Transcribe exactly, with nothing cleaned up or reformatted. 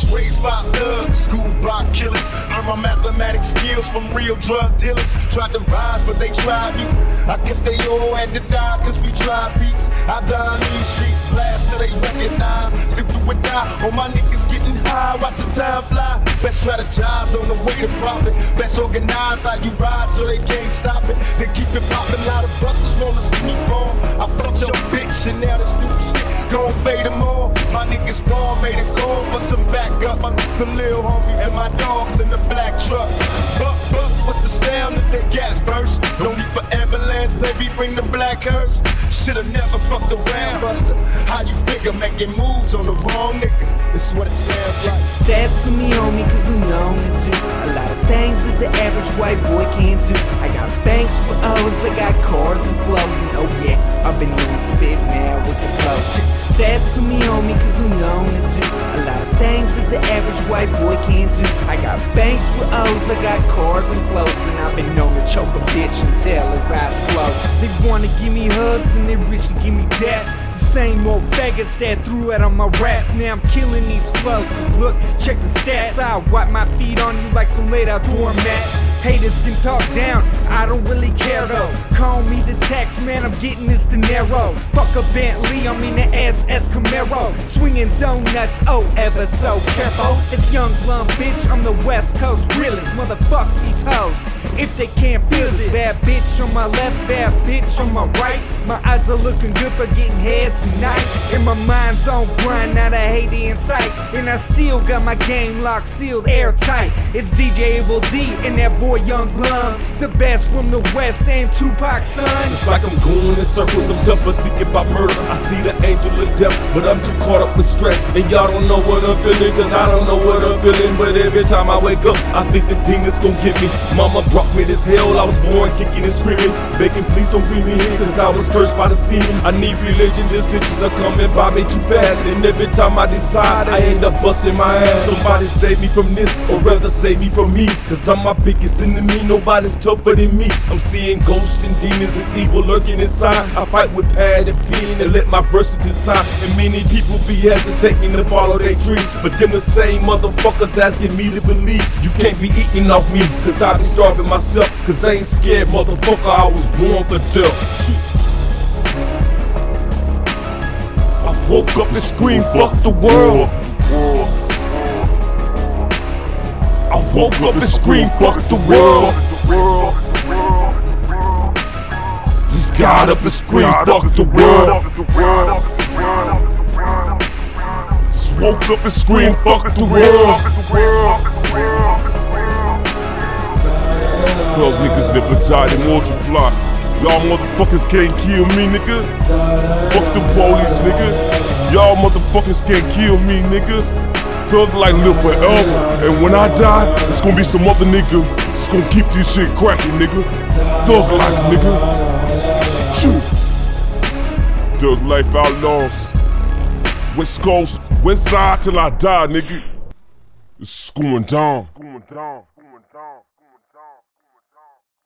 Raised by thugs, schooled by killers. Learned my mathematics skills from real drug dealers. Tried to rise, but they tried me. I guess they all had to die, cause we tried peace. I die in these streets, blast till they recognize. Still do or die, all my niggas getting high. Watch the time fly. Best strategize on the way to profit. Best organize how you ride so they can't stop it. They keep it popping, now the busters wanna see me fall. I fucked your bitch and now this new shit gon' fade them all. My niggas born made a call for some backup. I'm the little homie and my dogs in the black truck. Buck, buck with the sound as their gas burst. No need for ambulance, baby, bring the black hearse. Should've never fucked around, buster. How you figure making moves on the wrong nigga? This is what it sounds like. Stats to me, homie, cause I'm known to do a lot of things that the average white boy can't do. I got banks for O's, I got cars and clothes, and oh yeah, I've been on the spit now with the clothes. Check the stats to me, homie, cause I'm known to do a lot of things that the average white boy can't do. I got banks for O's, I got cars and clothes, and I've been known to choke a bitch until his eyes close. They wanna give me hugs and they wish to give me daps. The same old faggots that threw out on my raps. Now I'm killing these flows. So look, check the stats. I'll wipe my feet on you like some laid out doormats. Haters can talk down, I don't really care though. Call me the tax man, I'm getting this dinero. Fuck a Bentley, I'm in the S S Camaro. Swinging donuts, oh ever so careful. It's Young Blum, bitch, I'm the West Coast realest. Motherfuck these hoes, if they can't feel it. Bad bitch on my left, bad bitch on my right. My odds are looking good for getting head tonight. And my mind's on grind, not a hate in sight. And I still got my game locked, sealed, airtight. It's D J Able D and that boy Young Blum, the best from the West and Tupac's son. It's like I'm going in circles, I'm tougher thinking about murder. I see the angel of death, but I'm too caught up with stress. And y'all don't know what I'm feeling, cause I don't know what I'm feeling. But every time I wake up, I think the demons gon' get me. Mama brought me this hell, I was born kicking and screaming, begging please don't bring me here, cause I was cursed by the semen. I need religion, decisions are coming by me too fast. And every time I decide, I end up busting my ass. Somebody save me from this, or rather save me from me, cause I'm my biggest enemy, nobody's tougher than me. I'm seeing ghosts and demons and evil lurking inside. I fight with pad and pen and let my verses decide. And many people be hesitating to follow their dreams, but them the same motherfuckers asking me to believe. You can't be eating off me, cause I be starving myself. Cause I ain't scared, motherfucker, I was born for death. I woke up and screamed, fuck the world. I woke up and screamed, fuck the world. Just got up and screamed, fuck the world. Just woke up and screamed, fuck the world. Thug niggas never die, they multiply. Y'all motherfuckers can't kill me, nigga. Fuck the police, nigga. Y'all motherfuckers can't kill me, nigga. Thug life live forever, and when I die, it's gonna be some other nigga that's gonna keep this shit cracking, nigga. Thug life, nigga. Choo. Thug life outlaws. West Coast, West Side till I die, nigga. It's going down.